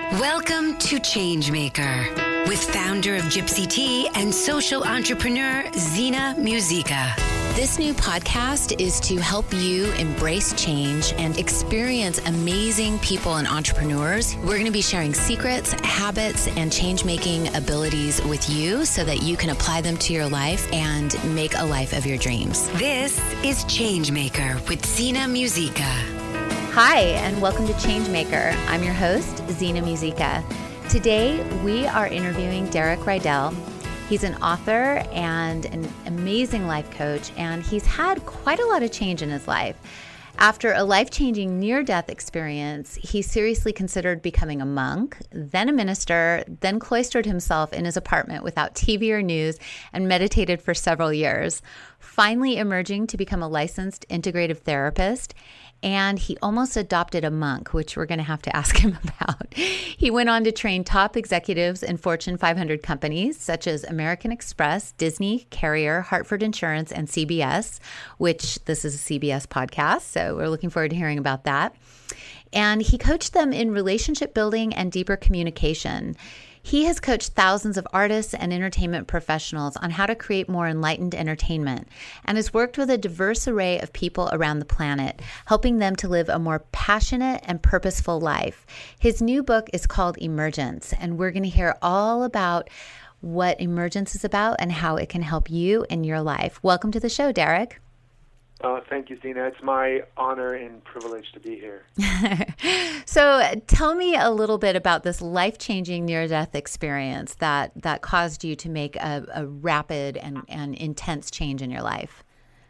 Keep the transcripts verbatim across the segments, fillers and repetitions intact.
Welcome to Changemaker with founder of Gypsy Tea and social entrepreneur Zena Musica. This new podcast is to help you embrace change and experience amazing people and entrepreneurs. We're going to be sharing secrets, habits, and change-making abilities with you so that you can apply them to your life and make a life of your dreams. This is Changemaker with Zena Musica. Hi, and welcome to Changemaker. I'm your host, Zena Musica. Today, we are interviewing Derek Rydell. He's an author and an amazing life coach, and he's had quite a lot of change in his life. After a life-changing near-death experience, he seriously considered becoming a monk, then a minister, then cloistered himself in his apartment without T V or news, and meditated for several years, finally emerging to become a licensed integrative therapist. And he almost adopted a monk, which we're going to have to ask him about. He went on to train top executives in Fortune five hundred companies, such as American Express, Disney, Carrier, Hartford Insurance, and C B S, which this is a C B S podcast, so we're looking forward to hearing about that. And he coached them in relationship building and deeper communication. He has coached thousands of artists and entertainment professionals on how to create more enlightened entertainment and has worked with a diverse array of people around the planet, helping them to live a more passionate and purposeful life. His new book is called Emergence, and we're going to hear all about what Emergence is about and how it can help you in your life. Welcome to the show, Derek. Uh, thank you, Zena. It's my honor and privilege to be here. So tell me a little bit about this life-changing near-death experience that, that caused you to make a, a rapid and, and intense change in your life.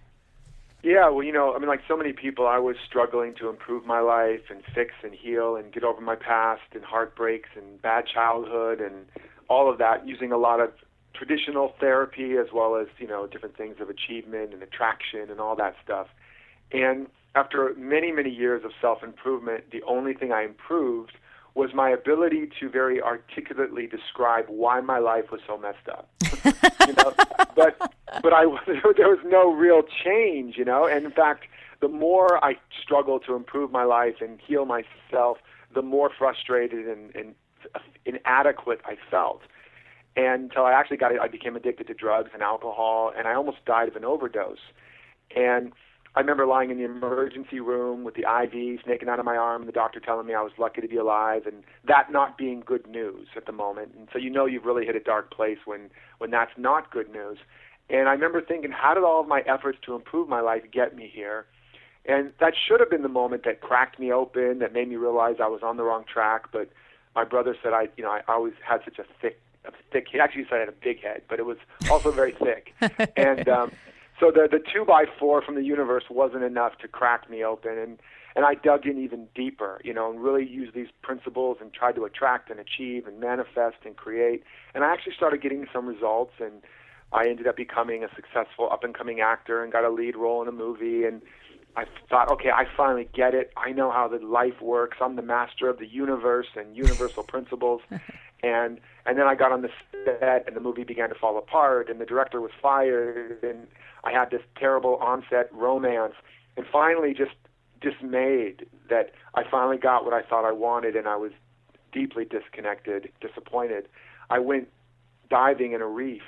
Yeah, well, you know, I mean, like so many people, I was struggling to improve my life and fix and heal and get over my past and heartbreaks and bad childhood and all of that, using a lot of traditional therapy as well as, you know, different things of achievement and attraction and all that stuff. And after many, many years of self-improvement, the only thing I improved was my ability to very articulately describe why my life was so messed up. you know, but but I there was no real change, you know. And in fact, the more I struggled to improve my life and heal myself, the more frustrated and, and inadequate I felt. And until I actually got it, I became addicted to drugs and alcohol, and I almost died of an overdose. And I remember lying in the emergency room with the I V snaking out of my arm, and the doctor telling me I was lucky to be alive, and that not being good news at the moment. And so you know you've really hit a dark place when, when that's not good news. And I remember thinking, how did all of my efforts to improve my life get me here? And that should have been the moment that cracked me open, that made me realize I was on the wrong track. But my brother said I, you know, I always had such a thick A thick he actually said I had a big head, but it was also very thick. And um, so the the two by four from the universe wasn't enough to crack me open, and and I dug in even deeper, you know, and really used these principles and tried to attract and achieve and manifest and create. And I actually started getting some results, and I ended up becoming a successful up and coming actor and got a lead role in a movie. And I thought, okay, I finally get it. I know how the life works. I'm the master of the universe and universal principles. And and then I got on the set, and the movie began to fall apart, and the director was fired, and I had this terrible on-set romance. And finally, just dismayed that I finally got what I thought I wanted, and I was deeply disconnected, disappointed. I went diving in a reef,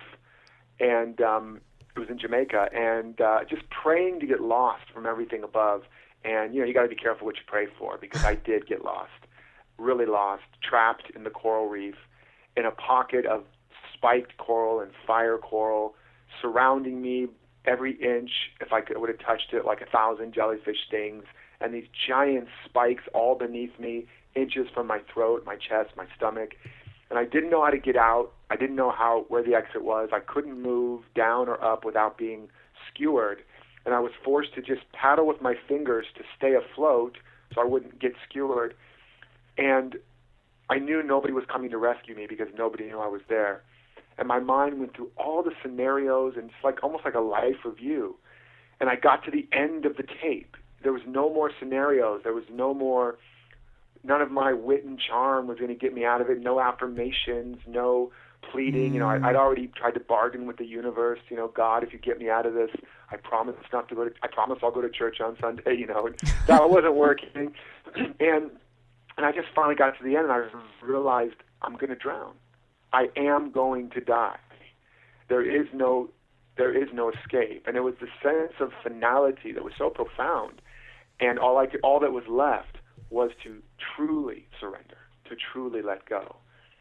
and um, it was in Jamaica, and uh, just praying to get lost from everything above. And, you know, you got to be careful what you pray for, because I did get lost. Really lost, trapped in the coral reef, in a pocket of spiked coral and fire coral, surrounding me every inch. If I could, would have touched it, like a thousand jellyfish stings, and these giant spikes all beneath me, inches from my throat, my chest, my stomach. And I didn't know how to get out. I didn't know how where the exit was. I couldn't move down or up without being skewered. And I was forced to just paddle with my fingers to stay afloat so I wouldn't get skewered. And I knew nobody was coming to rescue me because nobody knew I was there. And my mind went through all the scenarios, and it's like almost like a life review. And I got to the end of the tape. There was no more scenarios. There was no more, none of my wit and charm was going to get me out of it. No affirmations, no pleading. Mm. You know, I, I'd already tried to bargain with the universe. You know, God, if you get me out of this, I promise not to go to, I promise I'll go to church on Sunday. You know, and that wasn't working. And And I just finally got to the end, and I realized I'm going to drown. I am going to die. There is no, there is no escape. And it was the sense of finality that was so profound. And all I could, all that was left was to truly surrender, to truly let go.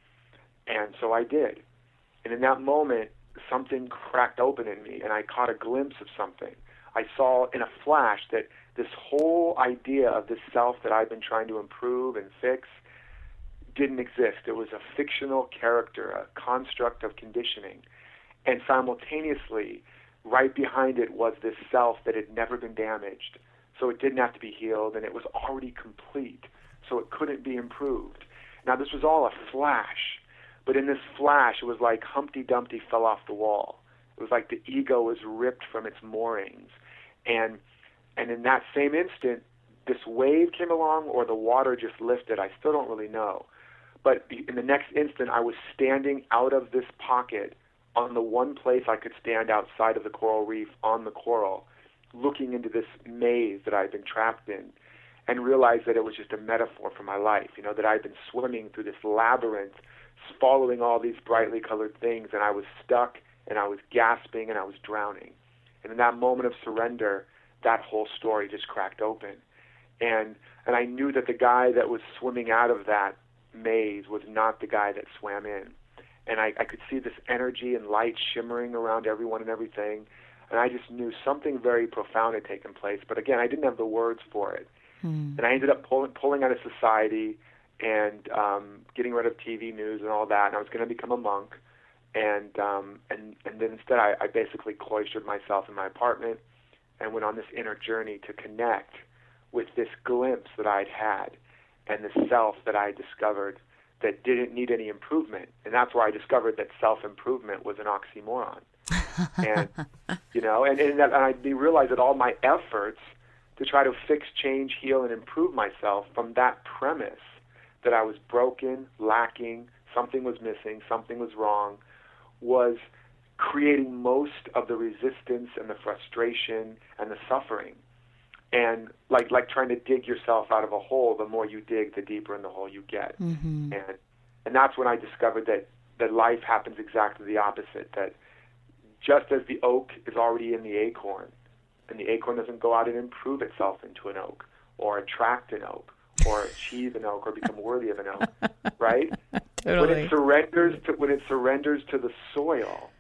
And so I did. And in that moment, something cracked open in me, and I caught a glimpse of something. I saw in a flash that this whole idea of this self that I've been trying to improve and fix didn't exist. It was a fictional character, a construct of conditioning. And simultaneously, right behind it was this self that had never been damaged. So it didn't have to be healed, and it was already complete. So it couldn't be improved. Now, this was all a flash. But in this flash, it was like Humpty Dumpty fell off the wall. It was like the ego was ripped from its moorings. And and in that same instant, this wave came along or the water just lifted. I still don't really know. But in the next instant, I was standing out of this pocket on the one place I could stand outside of the coral reef on the coral, looking into this maze that I'd been trapped in, and realized that it was just a metaphor for my life, you know, that I'd been swimming through this labyrinth, following all these brightly colored things, and I was stuck, and I was gasping, and I was drowning. And in that moment of surrender, that whole story just cracked open. And and I knew that the guy that was swimming out of that maze was not the guy that swam in. And I, I could see this energy and light shimmering around everyone and everything, and I just knew something very profound had taken place. But again, I didn't have the words for it. Hmm. And I ended up pulling, pulling out of society and um, getting rid of T V news and all that, and I was going to become a monk. And um, and and then instead, I, I basically cloistered myself in my apartment and went on this inner journey to connect with this glimpse that I'd had and the self that I discovered that didn't need any improvement. And that's where I discovered that self-improvement was an oxymoron. and, you know, and, and, that, and I realized that all my efforts to try to fix, change, heal, and improve myself from that premise that I was broken, lacking, something was missing, something was wrong, was creating most of the resistance and the frustration and the suffering. And like like trying to dig yourself out of a hole, the more you dig, the deeper in the hole you get. Mm-hmm. And and that's when I discovered that, that life happens exactly the opposite, that just as the oak is already in the acorn, and the acorn doesn't go out and improve itself into an oak, or attract an oak, or achieve an oak, or become worthy of an oak, right? Totally. When it surrenders to when it surrenders to the soil,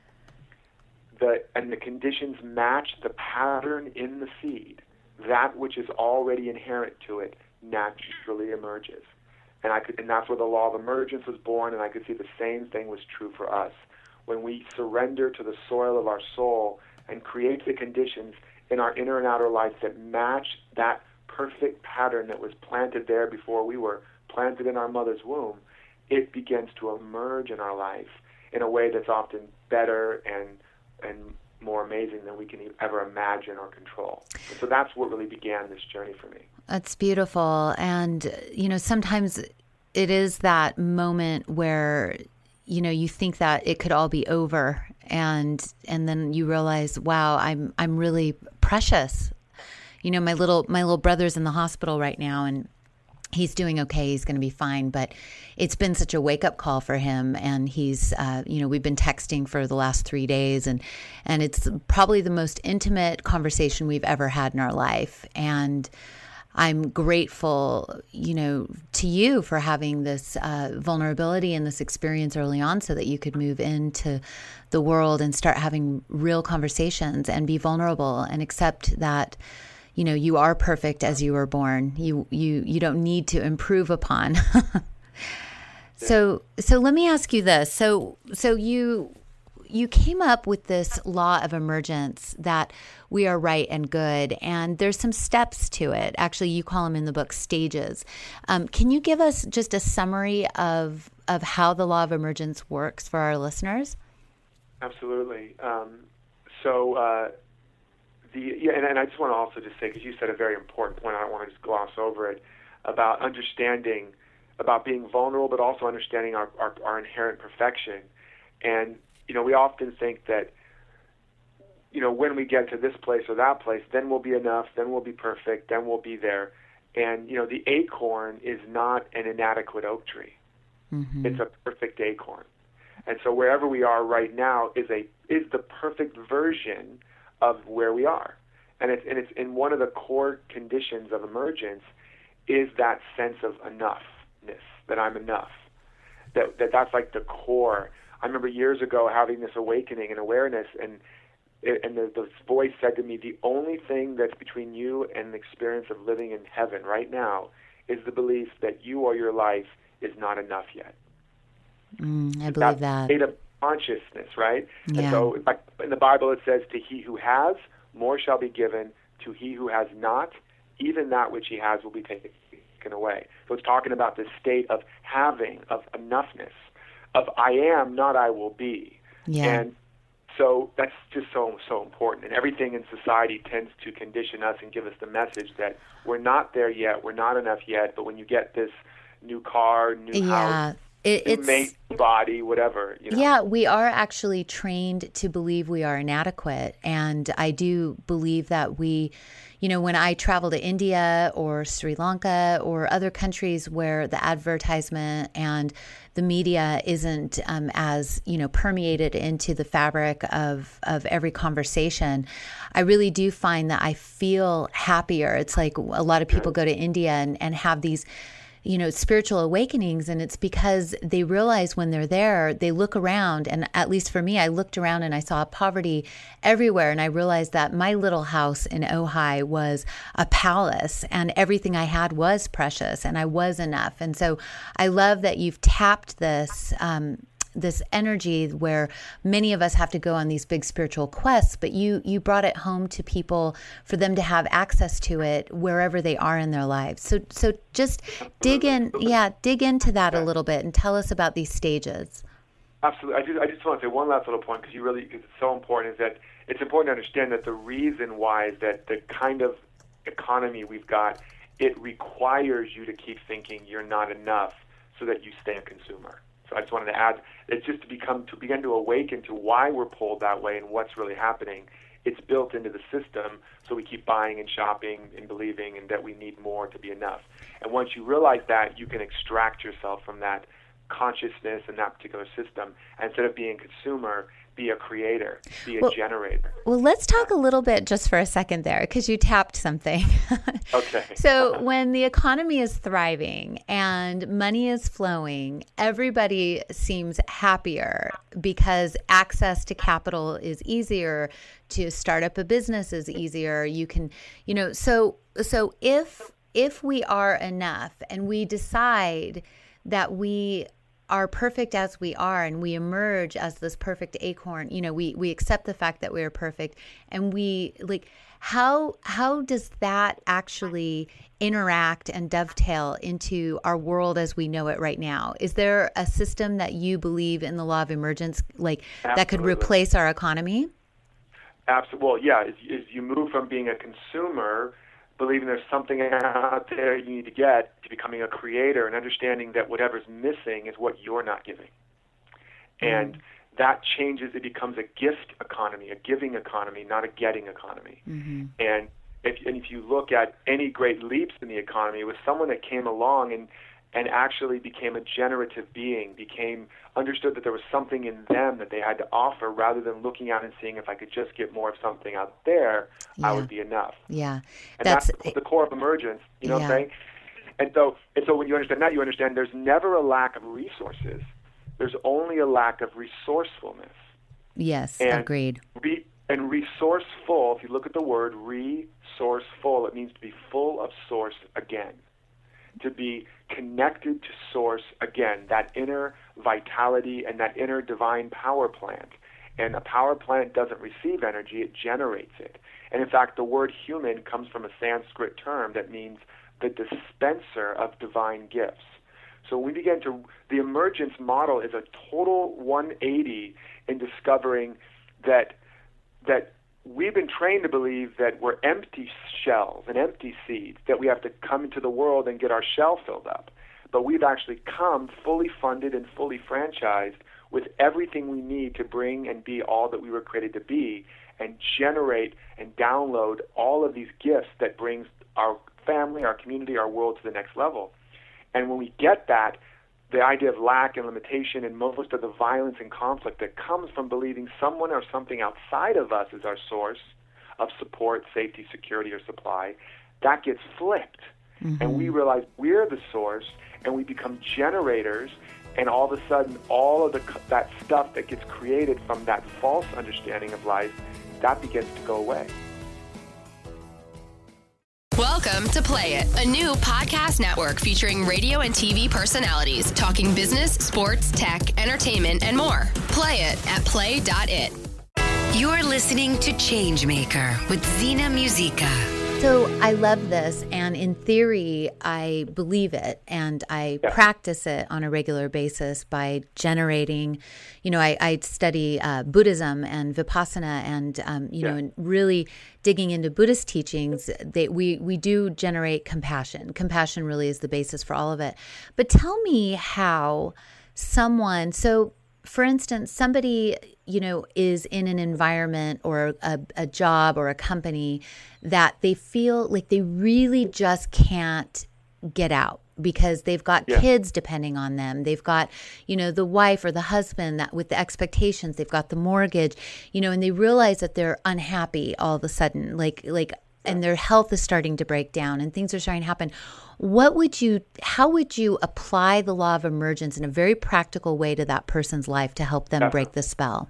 the and the conditions match the pattern in the seed, that which is already inherent to it naturally emerges. And I could, and that's where the law of emergence was born, and I could see the same thing was true for us. When we surrender to the soil of our soul and create the conditions in our inner and outer life that match that perfect pattern that was planted there before we were planted in our mother's womb, it begins to emerge in our life in a way that's often better and and more amazing than we can ever imagine or control. And so that's what really began this journey for me. That's beautiful. And, you know, sometimes it is that moment where, you know, you think that it could all be over, and and then you realize, wow, I'm I'm really precious. You know, my little my little brother's in the hospital right now, and he's doing okay. He's going to be fine. But it's been such a wake-up call for him. And he's, uh, you know, we've been texting for the last three days. And, and it's probably the most intimate conversation we've ever had in our life. And I'm grateful, you know, to you for having this uh, vulnerability and this experience early on so that you could move into the world and start having real conversations and be vulnerable and accept that, you know, you are perfect as you were born. You you you don't need to improve upon. so so let me ask you this. So so you you came up with this law of emergence that we are right and good, and there's some steps to it. Actually, you call them in the book stages. Um, can you give us just a summary of of how the law of emergence works for our listeners? Absolutely. Um, so. Uh, The, yeah, and, and I just want to also just say, because you said a very important point, I don't want to just gloss over it, about understanding, about being vulnerable, but also understanding our, our, our inherent perfection. And, you know, we often think that, you know, when we get to this place or that place, then we'll be enough, then we'll be perfect, then we'll be there. And, you know, the acorn is not an inadequate oak tree. Mm-hmm. It's a perfect acorn. And so wherever we are right now is a is the perfect version of where we are. And it's, and it's in one of the core conditions of emergence is that sense of enoughness, that I'm enough. That, that that's like the core. I remember years ago having this awakening and awareness, and and the, the voice said to me, the only thing that's between you and the experience of living in heaven right now is the belief that you or your life is not enough yet. Mm, I believe that's that. State of consciousness, right? Yeah. And so like in the Bible it says, to he who has, more shall be given. To he who has not, even that which he has will be taken away. So it's talking about this state of having, of enoughness, of I am, not I will be. Yeah. And so that's just so, so important. And everything in society tends to condition us and give us the message that we're not there yet, we're not enough yet, but when you get this new car, new yeah. house, It, new it's mate, body, whatever. You know? Yeah, we are actually trained to believe we are inadequate. And I do believe that we, you know, when I travel to India or Sri Lanka or other countries where the advertisement and the media isn't um, as, you know, permeated into the fabric of, of every conversation, I really do find that I feel happier. It's like a lot of people go to India and, and have these, you know, spiritual awakenings. And it's because they realize when they're there, they look around. And at least for me, I looked around and I saw poverty everywhere. And I realized that my little house in Ojai was a palace and everything I had was precious and I was enough. And so I love that you've tapped this, um, this energy where many of us have to go on these big spiritual quests, but you you brought it home to people for them to have access to it wherever they are in their lives. So so just dig in, yeah, dig into that a little bit and tell us about these stages. Absolutely. I just, I just want to say one last little point because you really, because it's so important, is that it's important to understand that the reason why is that the kind of economy we've got, it requires you to keep thinking you're not enough so that you stay a consumer. So I just wanted to add, it's just to become, to begin to awaken to why we're pulled that way and what's really happening. It's built into the system, so we keep buying and shopping and believing and that we need more to be enough. And once you realize that, you can extract yourself from that consciousness and that particular system. And instead of being a consumer, be a creator, be a well, generator. Well, let's talk a little bit just for a second there, because you tapped something. Okay. So when the economy is thriving and money is flowing, everybody seems happier because access to capital is easier, to start up a business is easier. You can, you know, so so if if we are enough and we decide that we are perfect as we are and we emerge as this perfect acorn, you know, we, we accept the fact that we are perfect, and we like, how, how does that actually interact and dovetail into our world as we know it right now? Is there a system that you believe in the law of emergence, like Absolutely. that could replace our economy? Absolutely. Well, yeah, as, as you move from being a consumer, believing there's something out there you need to get, to becoming a creator and understanding that whatever's missing is what you're not giving. And mm. that changes, it becomes a gift economy, a giving economy, not a getting economy. Mm-hmm. And if, and if you look at any great leaps in the economy, it was someone that came along and, and actually became a generative being, became understood that there was something in them that they had to offer, rather than looking out and seeing if I could just get more of something out there, yeah. I would be enough. Yeah. And that's, that's the, the core of emergence, you know yeah. what I'm saying? And so, and so when you understand that, you understand there's never a lack of resources. There's only a lack of resourcefulness. Yes, and agreed. Re, and resourceful, if you look at the word resourceful, it means to be full of source again. To be connected to source again, that inner vitality and that inner divine power plant. And a power plant doesn't receive energy, it generates it. And in fact, the word human comes from a Sanskrit term that means the dispenser of divine gifts. So we begin to, the emergence model is a total one eighty in discovering that that we've been trained to believe that we're empty shells and empty seeds, that we have to come into the world and get our shell filled up. But we've actually come fully funded and fully franchised with everything we need to bring and be all that we were created to be, and generate and download all of these gifts that brings our family, our community, our world to the next level. And when we get that, the idea of lack and limitation and most of the violence and conflict that comes from believing someone or something outside of us is our source of support, safety, security, or supply, that gets flipped. Mm-hmm. And we realize we're the source, and we become generators, and all of a sudden all of the that stuff that gets created from that false understanding of life, that begins to go away. Welcome to Play It, a new podcast network featuring radio and T V personalities talking business, sports, tech, entertainment, and more. Play it at play dot it. You're listening to Changemaker with Zena Musica. So I love this, and in theory, I believe it, and I yeah. practice it on a regular basis by generating, you know, I, I study uh, Buddhism and Vipassana, and, um, you yeah. know, and really digging into Buddhist teachings, they, we, we do generate compassion. Compassion really is the basis for all of it. But tell me how someone, so for instance, somebody, you know, is in an environment or a, a job or a company that they feel like they really just can't get out because they've got yeah. kids depending on them. They've got, you know, the wife or the husband that with the expectations, they've got the mortgage, you know, and they realize that they're unhappy all of a sudden, like, like, and their health is starting to break down and things are starting to happen. What would you, how would you apply the law of emergence in a very practical way to that person's life to help them Definitely. break the spell?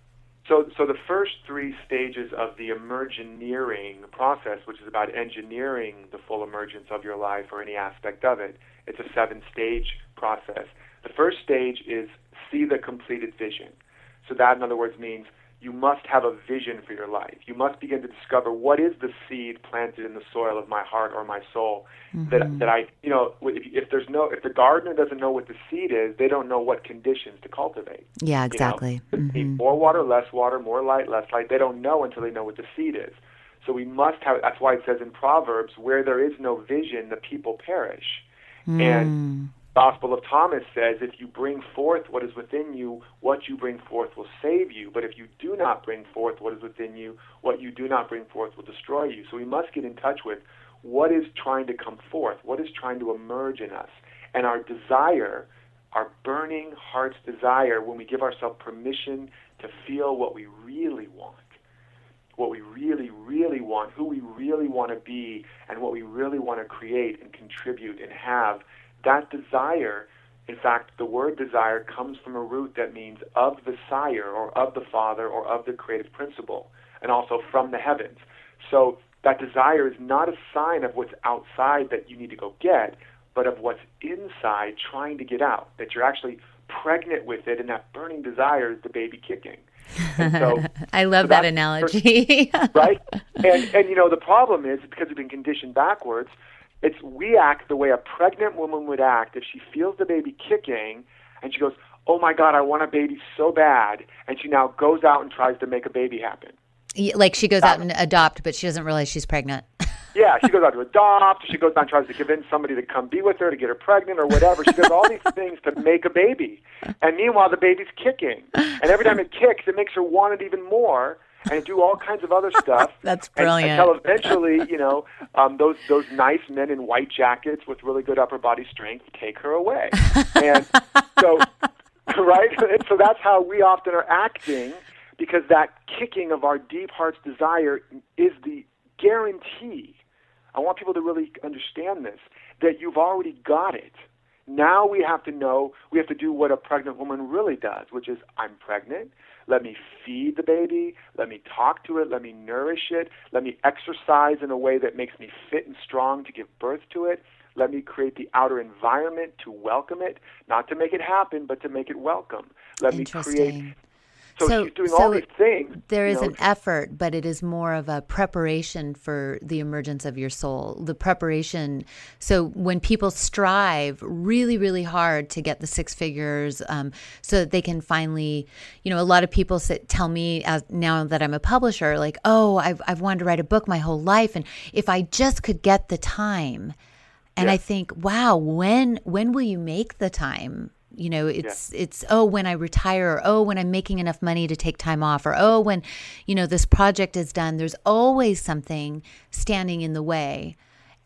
So, so the first three stages of the emergineering process, which is about engineering the full emergence of your life or any aspect of it, it's a seven-stage process. The first stage is see the completed vision. So that, in other words, means you must have a vision for your life. You must begin to discover what is the seed planted in the soil of my heart or my soul. Mm-hmm. That that I, you know, if, if there's no, if the gardener doesn't know what the seed is, they don't know what conditions to cultivate. Yeah, exactly. You know? Mm-hmm. More water, less water, more light, less light. They don't know until they know what the seed is. So we must have. That's why it says in Proverbs, where there is no vision, the people perish. Mm. And Gospel of Thomas says, if you bring forth what is within you, what you bring forth will save you. But if you do not bring forth what is within you, what you do not bring forth will destroy you. So we must get in touch with what is trying to come forth, what is trying to emerge in us. And our desire, our burning heart's desire, when we give ourselves permission to feel what we really want, what we really, really want, who we really want to be, and what we really want to create and contribute and have, that desire, in fact, the word desire comes from a root that means of the sire or of the father or of the creative principle, and also from the heavens. So that desire is not a sign of what's outside that you need to go get, but of what's inside trying to get out, that you're actually pregnant with it, and that burning desire is the baby kicking. And so, I love so that analogy. Right? And, and, you know, the problem is, because we've been conditioned backwards, it's we act the way a pregnant woman would act if she feels the baby kicking and she goes, oh my God, I want a baby so bad. And she now goes out and tries to make a baby happen. Yeah, like she goes out and adopt, but she doesn't realize she's pregnant. Yeah, she goes out to adopt. She goes out and tries to convince somebody to come be with her to get her pregnant or whatever. She does all these things to make a baby. And meanwhile, the baby's kicking. And every time it kicks, it makes her want it even more and do all kinds of other stuff. That's brilliant. And, until eventually, you know, um, those those nice men in white jackets with really good upper body strength take her away. And so, right? And so that's how we often are acting, because that kicking of our deep heart's desire is the guarantee. I want people to really understand this, that you've already got it. Now we have to know, we have to do what a pregnant woman really does, which is, I'm pregnant. Let me feed the baby. Let me talk to it. Let me nourish it. Let me exercise in a way that makes me fit and strong to give birth to it. Let me create the outer environment to welcome it, not to make it happen, but to make it welcome. Let me create... So, so she's doing so all these things. There is you know, an effort, but it is more of a preparation for the emergence of your soul. The preparation. So when people strive really, really hard to get the six figures, um, so that they can finally, you know, a lot of people sit, tell me as now that I'm a publisher, like, oh, I've I've wanted to write a book my whole life, and if I just could get the time, and yeah. I think, wow, when when will you make the time? You know, it's, yeah. it's, oh, when I retire, or, oh, when I'm making enough money to take time off, or, oh, when, you know, this project is done. There's always something standing in the way.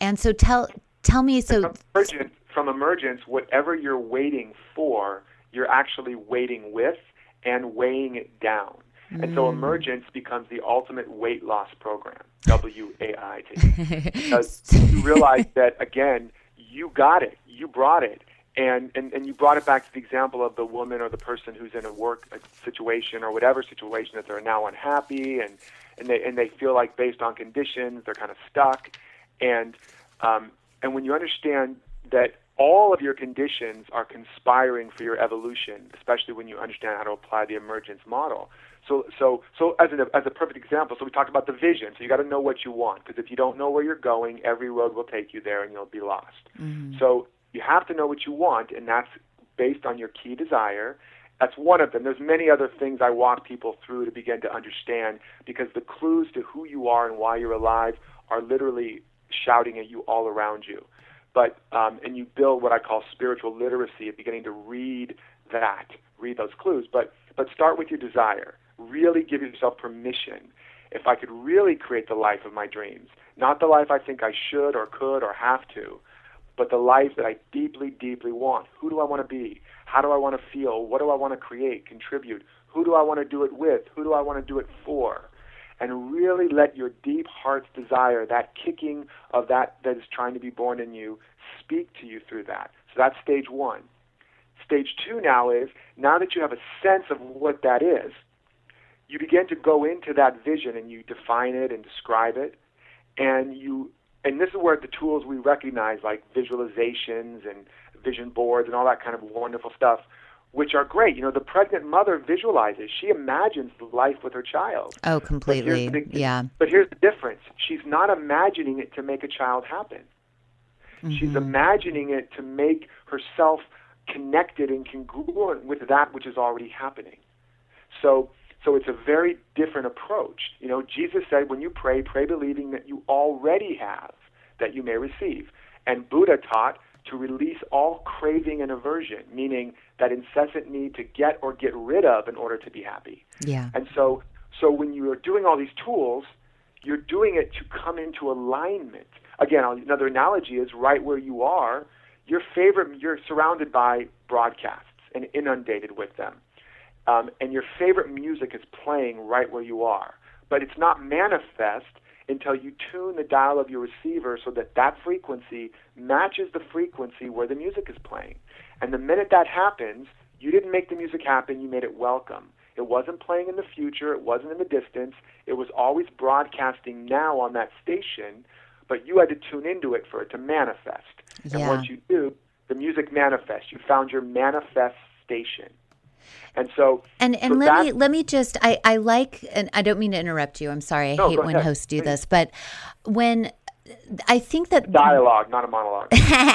And so tell tell me, so from emergence, from emergence, whatever you're waiting for, you're actually waiting with and weighing it down. Mm. And so emergence becomes the ultimate weight loss program, W A I T. Because you realize that, again, you got it, you brought it. And, and and you brought it back to the example of the woman or the person who's in a work situation or whatever situation that they're now unhappy and, and they and they feel like based on conditions they're kind of stuck. And um, and when you understand that all of your conditions are conspiring for your evolution, especially when you understand how to apply the emergence model. So so so as an as a perfect example, so we talked about the vision. So you got to know what you want, because if you don't know where you're going, every road will take you there and you'll be lost. Mm-hmm. So you have to know what you want, and that's based on your key desire. That's one of them. There's many other things I walk people through to begin to understand, because the clues to who you are and why you're alive are literally shouting at you all around you. But um, and you build what I call spiritual literacy of beginning to read that, read those clues. But but start with your desire. Really give yourself permission. If I could really create the life of my dreams, not the life I think I should or could or have to, but the life that I deeply, deeply want. Who do I want to be? How do I want to feel? What do I want to create, contribute? Who do I want to do it with? Who do I want to do it for? And really let your deep heart's desire, that kicking of that that is trying to be born in you, speak to you through that. So that's stage one. Stage two now is, now that you have a sense of what that is, you begin to go into that vision and you define it and describe it, and you And this is where the tools we recognize, like visualizations and vision boards and all that kind of wonderful stuff, which are great. You know, the pregnant mother visualizes. She imagines life with her child. Oh, completely. But the, yeah. But here's the difference. She's not imagining it to make a child happen. Mm-hmm. She's imagining it to make herself connected and congruent with that which is already happening. So So it's a very different approach. You know, Jesus said, when you pray, pray believing that you already have, that you may receive. And Buddha taught to release all craving and aversion, meaning that incessant need to get or get rid of in order to be happy. Yeah. And so, so when you are doing all these tools, you're doing it to come into alignment. Again, another analogy is right where you are, your favorite, you're surrounded by broadcasts and inundated with them. Um, and your favorite music is playing right where you are. But it's not manifest until you tune the dial of your receiver so that that frequency matches the frequency where the music is playing. And the minute that happens, you didn't make the music happen, you made it welcome. It wasn't playing in the future, it wasn't in the distance, it was always broadcasting now on that station, but you had to tune into it for it to manifest. Yeah. And once you do, the music manifests. You found your manifest station. And so, and and so let that, me let me just I, I like, and I don't mean to interrupt you. I'm sorry. I no, hate when ahead. hosts do Please. this, but when I think that dialogue, not a monologue.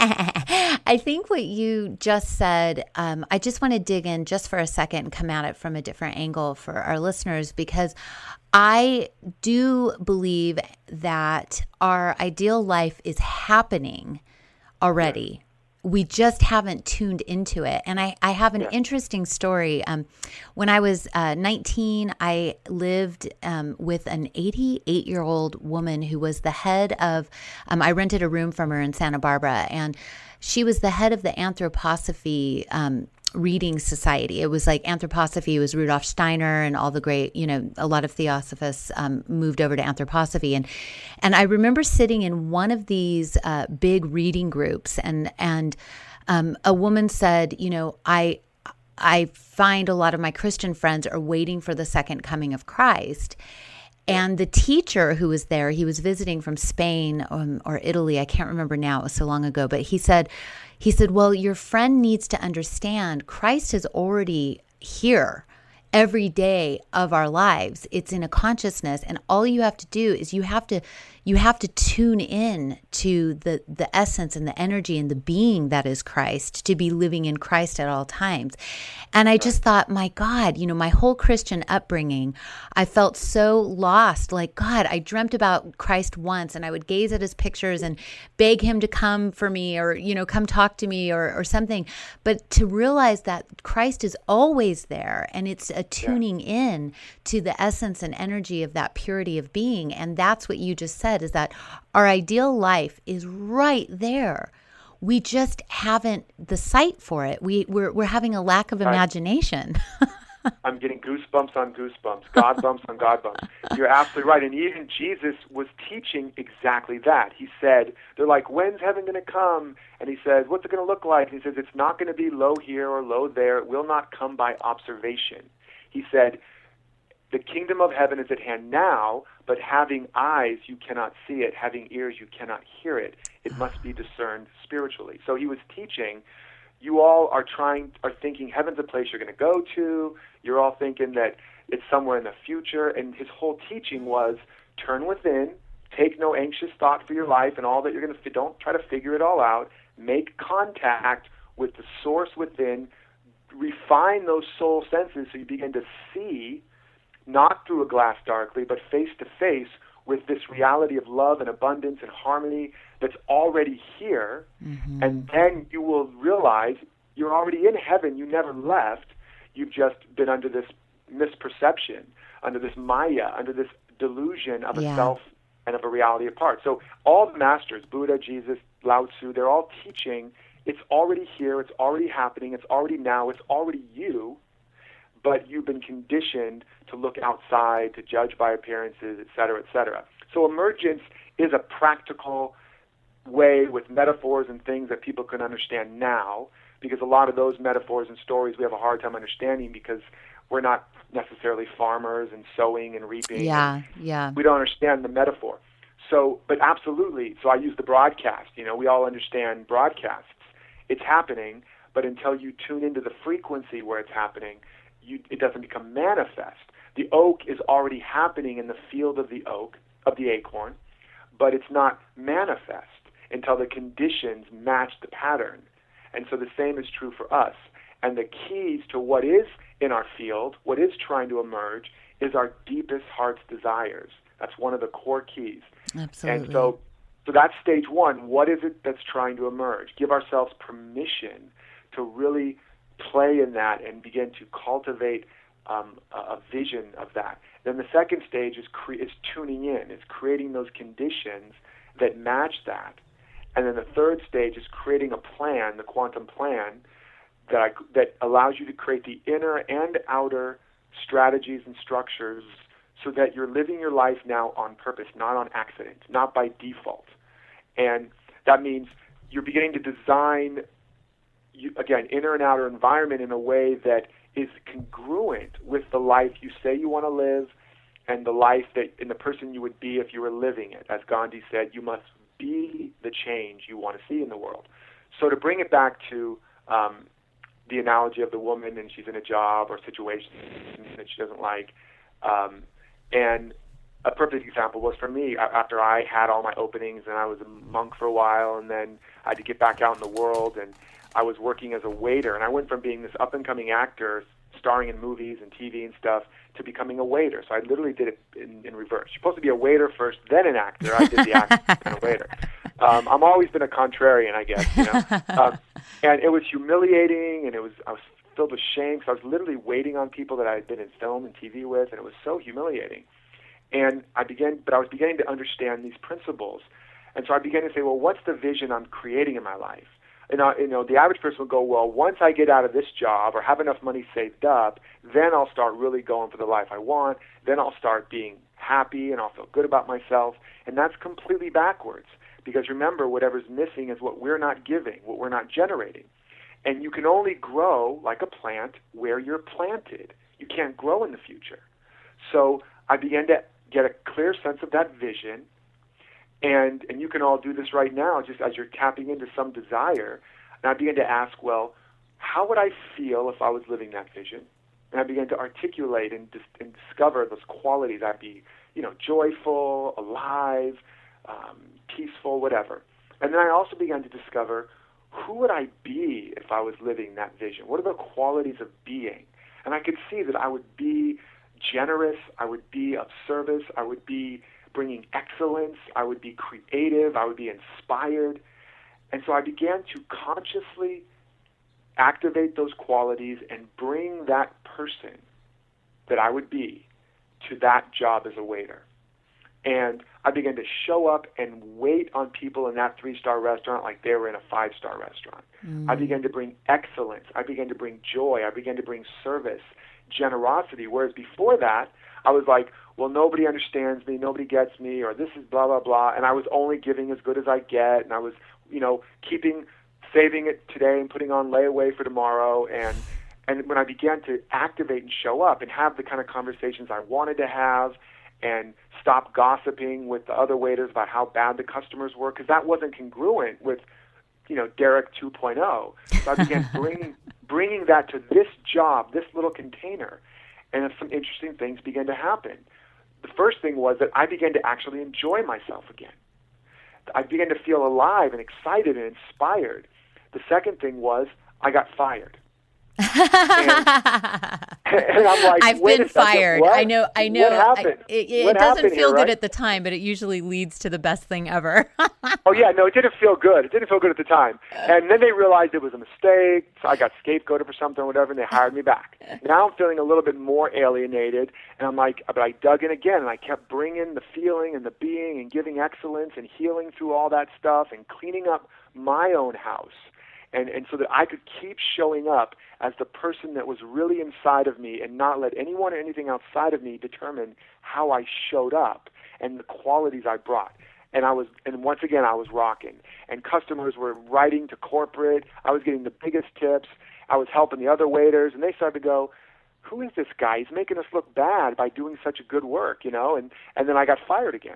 I think what you just said, um, I just want to dig in just for a second and come at it from a different angle for our listeners, because I do believe that our ideal life is happening already. Yeah. We just haven't tuned into it. And I, I have an yeah. interesting story. Um, when I was uh, nineteen, I lived um, with an eighty-eight-year-old woman who was the head of, um, I rented a room from her in Santa Barbara, and she was the head of the Anthroposophy um, reading society. It was like Anthroposophy was Rudolf Steiner, and all the great, you know, a lot of theosophists um, moved over to Anthroposophy. And and I remember sitting in one of these uh, big reading groups, and and um, a woman said, you know, I I find a lot of my Christian friends are waiting for the second coming of Christ. And the teacher who was there, he was visiting from Spain um, or Italy. I can't remember now. It was so long ago. But he said, he said, well, your friend needs to understand Christ is already here every day of our lives. It's in a consciousness. And all you have to do is you have to you have to tune in to the, the essence and the energy and the being that is Christ, to be living in Christ at all times. And I just thought, my God, you know, my whole Christian upbringing, I felt so lost. Like, God, I dreamt about Christ once, and I would gaze at his pictures and beg him to come for me, or, you know, come talk to me, or, or something. But to realize that Christ is always there, and it's a tuning in to the essence and energy of that purity of being. And that's what you just said. said, is that our ideal life is right there. We just haven't the sight for it. We, we're, we're having a lack of imagination. I'm getting goosebumps on goosebumps, God bumps on God bumps. You're absolutely right. And even Jesus was teaching exactly that. He said, they're like, when's heaven going to come? And he says, what's it going to look like? And he says, it's not going to be low here or low there. It will not come by observation. He said, the kingdom of heaven is at hand now, but having eyes, you cannot see it. Having ears, you cannot hear it. It must be discerned spiritually. So he was teaching, you all are trying, are thinking heaven's a place you're going to go to. You're all thinking that it's somewhere in the future. And his whole teaching was turn within, take no anxious thought for your life and all that you're going to, don't try to figure it all out. Make contact with the source within. Refine those soul senses so you begin to see, not through a glass darkly, but face to face with this reality of love and abundance and harmony that's already here. Mm-hmm. And then you will realize you're already in heaven. You never left. You've just been under this misperception, under this maya, under this delusion of yeah. a self and of a reality apart. So all the masters, Buddha, Jesus, Lao Tzu, they're all teaching it's already here, it's already happening, it's already now, it's already you, but you've been conditioned to look outside, to judge by appearances, et cetera, et cetera. So emergence is a practical way with metaphors and things that people can understand now, because a lot of those metaphors and stories we have a hard time understanding because we're not necessarily farmers and sowing and reaping. Yeah, and yeah. We don't understand the metaphor. So, but absolutely, so I use the broadcast. You know, we all understand broadcasts. It's happening, but until you tune into the frequency where it's happening, you, it doesn't become manifest. The oak is already happening in the field of the oak, of the acorn, but it's not manifest until the conditions match the pattern. And so the same is true for us. And the keys to what is in our field, what is trying to emerge, is our deepest heart's desires. That's one of the core keys. Absolutely. And so, so that's stage one. What is it that's trying to emerge? Give ourselves permission to really play in that and begin to cultivate um, a, a vision of that. Then the second stage is cre- is tuning in. It's creating those conditions that match that. And then the third stage is creating a plan, the quantum plan, that I, that allows you to create the inner and outer strategies and structures so that you're living your life now on purpose, not on accident, not by default. And that means you're beginning to design, you, again, inner and outer environment in a way that is congruent with the life you say you want to live and the life that, and the person you would be if you were living it. As Gandhi said, you must be the change you want to see in the world. So to bring it back to um, the analogy of the woman and she's in a job or situation that she doesn't like, um, and a perfect example was for me after I had all my openings and I was a monk for a while and then I had to get back out in the world and I was working as a waiter and I went from being this up-and-coming actor starring in movies and T V and stuff to becoming a waiter. So I literally did it in, in reverse. You're supposed to be a waiter first, then an actor. I did the actor and a waiter. Um, I've always been a contrarian, I guess. You know, um, and it was humiliating, and it was I was filled with shame because I was literally waiting on people that I had been in film and T V with, and it was so humiliating. And I began, but I was beginning to understand these principles, and so I began to say, well, what's the vision I'm creating in my life? And uh, you know, the average person will go, well, once I get out of this job or have enough money saved up, then I'll start really going for the life I want. Then I'll start being happy and I'll feel good about myself. And that's completely backwards because remember, whatever's missing is what we're not giving, what we're not generating. And you can only grow like a plant where you're planted. You can't grow in the future. So I began to get a clear sense of that vision. And and you can all do this right now just as you're tapping into some desire. And I began to ask, well, how would I feel if I was living that vision? And I began to articulate and, dis- and discover those qualities. I'd be, you know, joyful, alive, um, peaceful, whatever. And then I also began to discover who would I be if I was living that vision? What are the qualities of being? And I could see that I would be generous, I would be of service, I would be bringing excellence, I would be creative, I would be inspired. And so I began to consciously activate those qualities and bring that person that I would be to that job as a waiter. And I began to show up and wait on people in that three-star restaurant like they were in a five-star restaurant. Mm. I began to bring excellence. I began to bring joy. I began to bring service, generosity. Whereas before that, I was like, well, nobody understands me, nobody gets me, or this is blah, blah, blah. And I was only giving as good as I get. And I was, you know, keeping, saving it today and putting on layaway for tomorrow. And And when I began to activate and show up and have the kind of conversations I wanted to have and stop gossiping with the other waiters about how bad the customers were, because that wasn't congruent with, you know, Derek two point oh. So I began bringing, bringing that to this job, this little container, and some interesting things began to happen. The first thing was that I began to actually enjoy myself again. I began to feel alive and excited and inspired. The second thing was I got fired. and, and I'm like, I've wait been a second, fired. what? I know. I know. What happened? I, it it what doesn't happened feel here, good right? at the time, but it usually leads to the best thing ever. Oh yeah, no, it didn't feel good. It didn't feel good at the time. And then they realized it was a mistake. So I got scapegoated for something or whatever, and they hired me back. Now I'm feeling a little bit more alienated, and I'm like, but I dug in again, and I kept bringing the feeling and the being and giving excellence and healing through all that stuff and cleaning up my own house. And and so that I could keep showing up as the person that was really inside of me and not let anyone or anything outside of me determine how I showed up and the qualities I brought. And I was, and once again, I was rocking. And customers were writing to corporate. I was getting the biggest tips. I was helping the other waiters, and they started to go, who is this guy? He's making us look bad by doing such a good work, you know? And, and then I got fired again.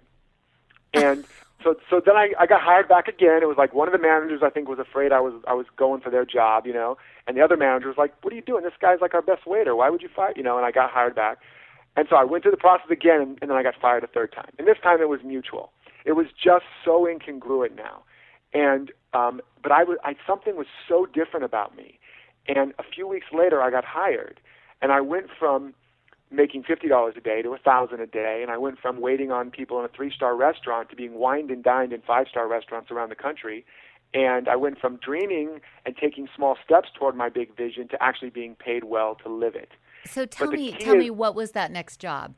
And so so then I, I got hired back again. It was like one of the managers, I think, was afraid I was I was going for their job, you know, and the other manager was like, what are you doing? This guy's like our best waiter. Why would you fire? You know, and I got hired back. And so I went through the process again, and, and then I got fired a third time. And this time it was mutual. It was just so incongruent now. And um, but I was I, something was so different about me. And a few weeks later, I got hired, and I went from making fifty dollars a day to one thousand dollars a day, and I went from waiting on people in a three-star restaurant to being wined and dined in five-star restaurants around the country, and I went from dreaming and taking small steps toward my big vision to actually being paid well to live it. So tell me, tell is, me, what was that next job?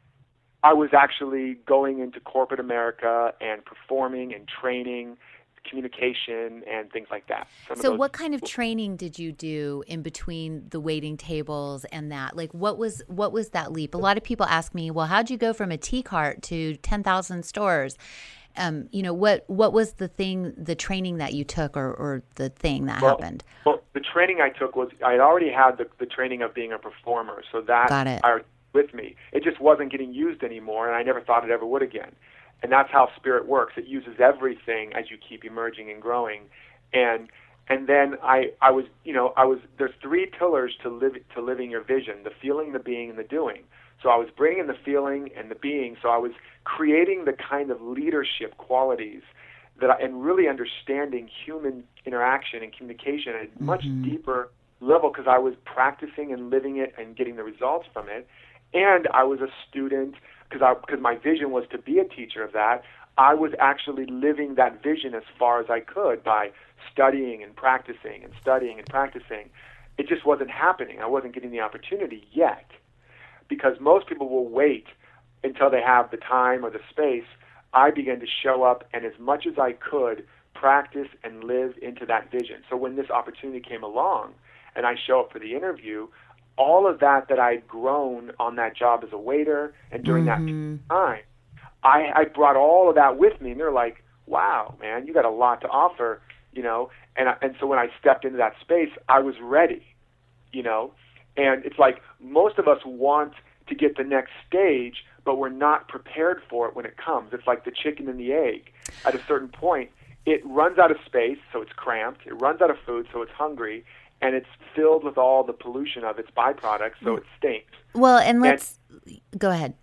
I was actually going into corporate America and performing and training, communication and things like that. Some so those, what kind of training did you do in between the waiting tables and that? Like what was what was that leap? A lot of people ask me, well, how'd you go from a tea cart to ten thousand stores? Um, you know, what what was the thing, the training that you took or, or the thing that well, happened? Well, the training I took was, I had already had the, the training of being a performer. So that Got it. I, with me. It just wasn't getting used anymore, and I never thought it ever would again. And that's how Spirit works. It uses everything as you keep emerging and growing. And and then I, I was, you know, I was, there's three pillars to live to living your vision: the feeling, the being, and the doing. So I was bringing the feeling and the being. So I was creating the kind of leadership qualities that I, and really understanding human interaction and communication at a mm-hmm. much deeper level, because I was practicing and living it and getting the results from it. And I was a student, because I because my vision was to be a teacher of that. I was actually living that vision as far as I could by studying and practicing and studying and practicing. It just wasn't happening. I wasn't getting the opportunity yet, because most people will wait until they have the time or the space. I began to show up and, as much as I could, practice and live into that vision. So when this opportunity came along and I show up for the interview, all of that that I'd grown on that job as a waiter and during mm-hmm. that time, I, I brought all of that with me. And they're like, wow, man, you got a lot to offer, you know. And, I, and so when I stepped into that space, I was ready, you know. And it's like most of us want to get the next stage, but we're not prepared for it when it comes. It's like the chicken and the egg. At a certain point, it runs out of space, so it's cramped. It runs out of food, so it's hungry. And it's filled with all the pollution of its byproducts, so it stinks. Well, and let's and go ahead.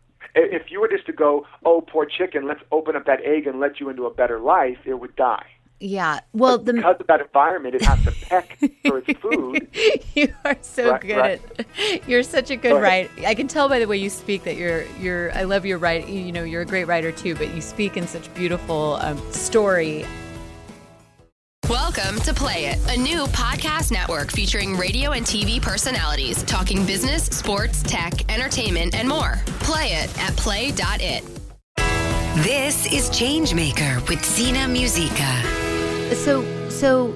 If you were just to go, oh, poor chicken, let's open up that egg and let you into a better life, it would die. Yeah. Well, but the... because of that environment, it has to peck for its food. You are so right, good right. at. You're such a good writer. I can tell by the way you speak that you're you're. I love your write. You know, you're a great writer too, but you speak in such beautiful um, story. Welcome to Play It, a new podcast network featuring radio and T V personalities talking business, sports, tech, entertainment, and more. Play it at play dot it. This is Changemaker with Zena Musica. So, so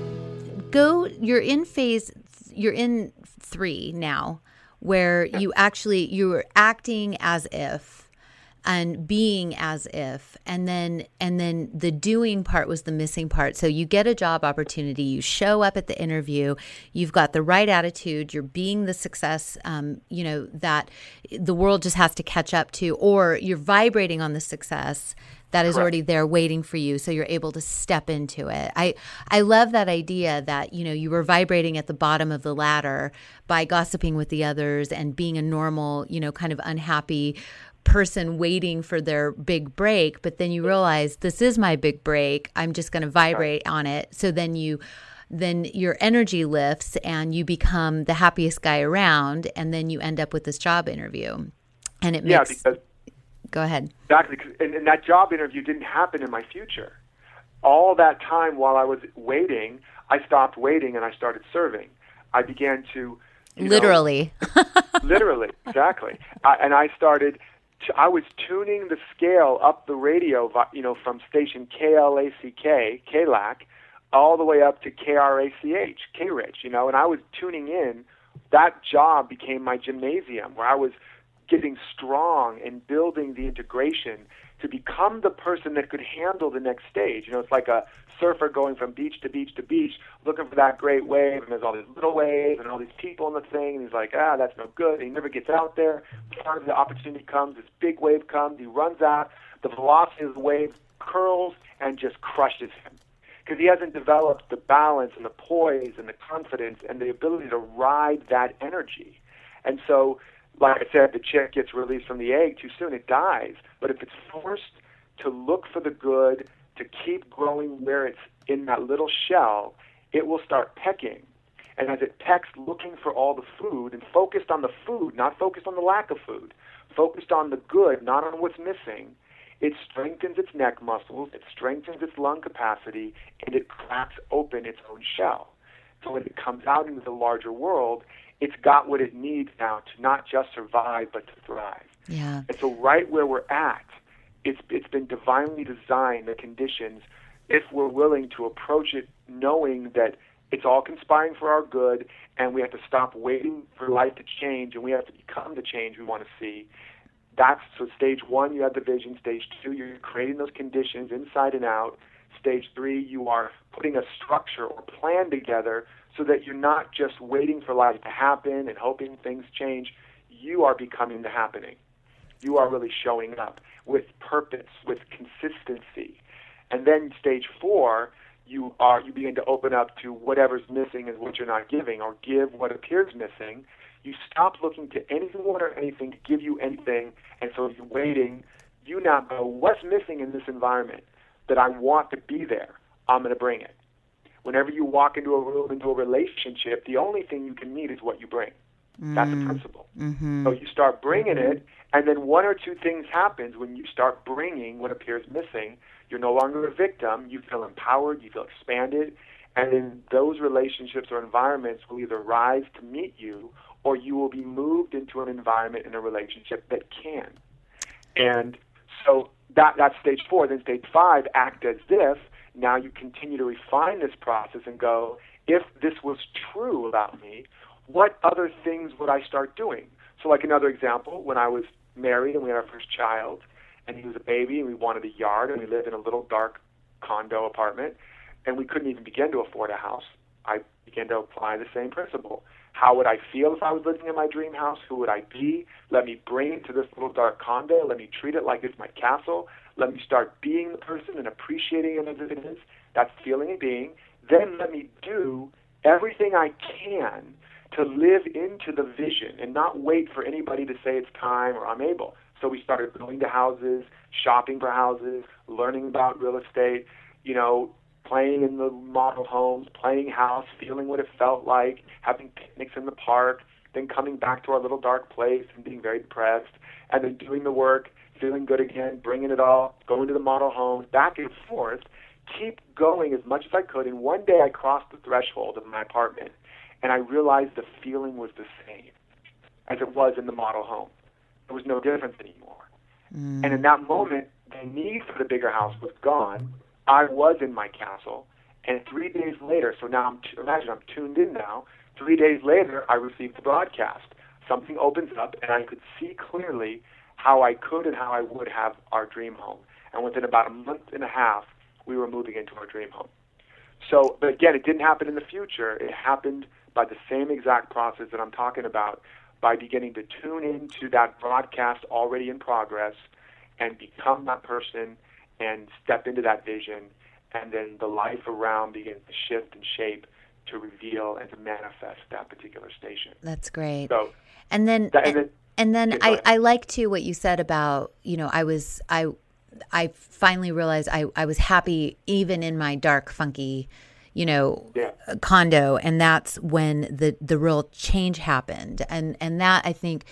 go, you're in phase, you're in three now, where you actually, you're acting as if and being as if, and then, and then the doing part was the missing part. So you get a job opportunity, you show up at the interview, you've got the right attitude, you're being the success, um, you know, that the world just has to catch up to, or you're vibrating on the success that is Correct. already there waiting for you, so you're able to step into it. I, I love that idea that, you know, you were vibrating at the bottom of the ladder by gossiping with the others and being a normal, you know, kind of unhappy person waiting for their big break, but then you realize this is my big break. I'm just going to vibrate on it. So then you then your energy lifts and you become the happiest guy around, and then you end up with this job interview. And it makes Yeah, because Go ahead. Exactly, and, and that job interview didn't happen in my future. All that time while I was waiting, I stopped waiting and I started serving. I began to you literally, know, literally, exactly. I, and I started. To, I was tuning the scale up the radio, you know, from station K L A C K, K L A C, all the way up to K R A C H, K R I C H. You know, and I was tuning in. That job became my gymnasium, where I was getting strong and building the integration to become the person that could handle the next stage. You know, it's like a surfer going from beach to beach to beach, looking for that great wave, and there's all these little waves and all these people in the thing, and he's like, ah, that's no good, and he never gets out there. Finally, the opportunity comes, this big wave comes, he runs out, the velocity of the wave curls and just crushes him. Because he hasn't developed the balance and the poise and the confidence and the ability to ride that energy. And so, like I said, the chick gets released from the egg too soon, it dies. But if it's forced to look for the good, to keep growing where it's in that little shell, it will start pecking. And as it pecks, looking for all the food, and focused on the food, not focused on the lack of food, focused on the good, not on what's missing, it strengthens its neck muscles, it strengthens its lung capacity, and it cracks open its own shell. So when it comes out into the larger world, it's got what it needs now to not just survive, but to thrive. Yeah. And so right where we're at, it's it's been divinely designed, the conditions, if we're willing to approach it knowing that it's all conspiring for our good, and we have to stop waiting for life to change, and we have to become the change we want to see. That's, so stage one, you have the vision. Stage two, you're creating those conditions inside and out. Stage three, you are putting a structure or plan together so that you're not just waiting for life to happen and hoping things change. You are becoming the happening. You are really showing up with purpose, with consistency. And then stage four, you are you begin to open up to whatever's missing is what you're not giving, or give what appears missing. You stop looking to anyone or anything to give you anything, and so you're waiting. You now go, what's missing in this environment that I want to be there? I'm going to bring it. Whenever you walk into a room, into a relationship, the only thing you can meet is what you bring. Mm. That's the principle. Mm-hmm. So you start bringing it, and then one or two things happens when you start bringing what appears missing. You're no longer a victim. You feel empowered. You feel expanded. And then those relationships or environments will either rise to meet you, or you will be moved into an environment in a relationship that can. And so that that's stage four. Then stage five, act as if. Now you continue to refine this process and go, if this was true about me, what other things would I start doing? So like another example, when I was married and we had our first child, and he was a baby, and we wanted a yard, and we lived in a little dark condo apartment, and we couldn't even begin to afford a house, I began to apply the same principle. How would I feel if I was living in my dream house? Who would I be? Let me bring it to this little dark condo. Let me treat it like it's my castle. Let me start being the person and appreciating it as it is. That's feeling and being. Then let me do everything I can to live into the vision and not wait for anybody to say it's time or I'm able. So we started going to houses, shopping for houses, learning about real estate, you know, playing in the model homes, playing house, feeling what it felt like, having picnics in the park, then coming back to our little dark place and being very depressed, and then doing the work, feeling good again, bringing it all, going to the model homes, back and forth, keep going as much as I could. And one day I crossed the threshold of my apartment, and I realized the feeling was the same as it was in the model home. There was no difference anymore. Mm. And in that moment, the need for the bigger house was gone. I was in my castle. And three days later, so now I'm t- imagine I'm tuned in now. Three days later, I received the broadcast. Something opens up, and I could see clearly how I could and how I would have our dream home. And within about a month and a half, we were moving into our dream home. So, but again, it didn't happen in the future. It happened by the same exact process that I'm talking about, by beginning to tune into that broadcast already in progress and become that person and step into that vision, and then the life around begins to shift and shape to reveal and to manifest that particular station. That's great. So, and then, that, and then, and then yeah, I, I like too what you said about, you know, I was, I, I finally realized I, I was happy even in my dark, funky, you know, yeah. condo. And that's when the, the real change happened. And, and that I think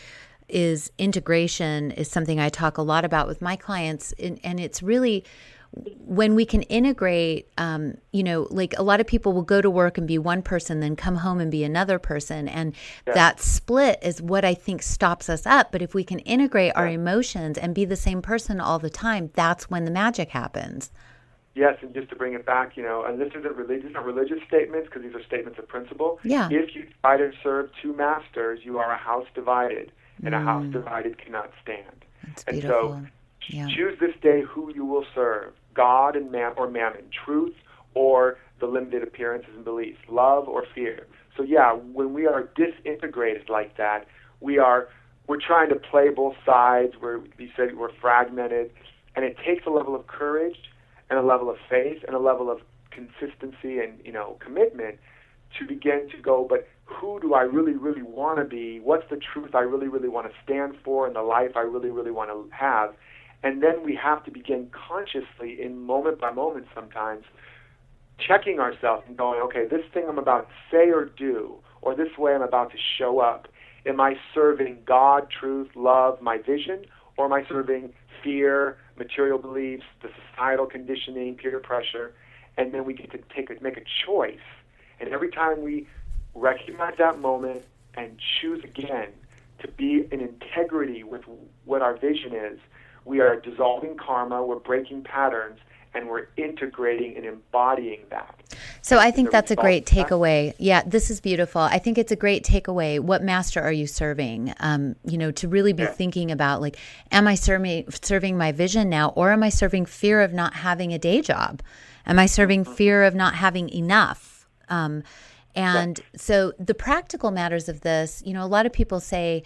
is integration is something I talk a lot about with my clients. And, and it's really when we can integrate, um, you know, like a lot of people will go to work and be one person, then come home and be another person. And yeah. that split is what I think stops us up. But if we can integrate yeah. our emotions and be the same person all the time, that's when the magic happens. Yes, and just to bring it back, you know, and this isn't religious, these are religious statements because these are statements of principle. Yeah. If you try to serve two masters, you are a house divided, and mm. a house divided cannot stand. That's and beautiful. so yeah. choose this day who you will serve, God and man or mammon, truth or the limited appearances and beliefs, love or fear. So yeah, when we are disintegrated like that, we are we're trying to play both sides. We're you said we're fragmented, and it takes a level of courage and a level of faith and a level of consistency and, you know, commitment to begin to go, but who do I really, really want to be? What's the truth I really, really want to stand for and the life I really, really want to have? And then we have to begin consciously, in moment by moment sometimes, checking ourselves and going, okay, this thing I'm about to say or do, or this way I'm about to show up, am I serving God, truth, love, my vision, or am I serving fear, material beliefs, the societal conditioning, peer pressure? And then we get to take a, make a choice. And every time we recognize that moment and choose again to be in integrity with what our vision is, we are dissolving karma, we're breaking patterns, and we're integrating and embodying that. So I think that's a great takeaway. Yeah, this is beautiful. I think it's a great takeaway. What master are you serving? Um, you know, to really be yeah. thinking about, like, am I serving serving my vision now, or am I serving fear of not having a day job? Am I serving mm-hmm. fear of not having enough? Um, and yeah. so the practical matters of this, you know, a lot of people say,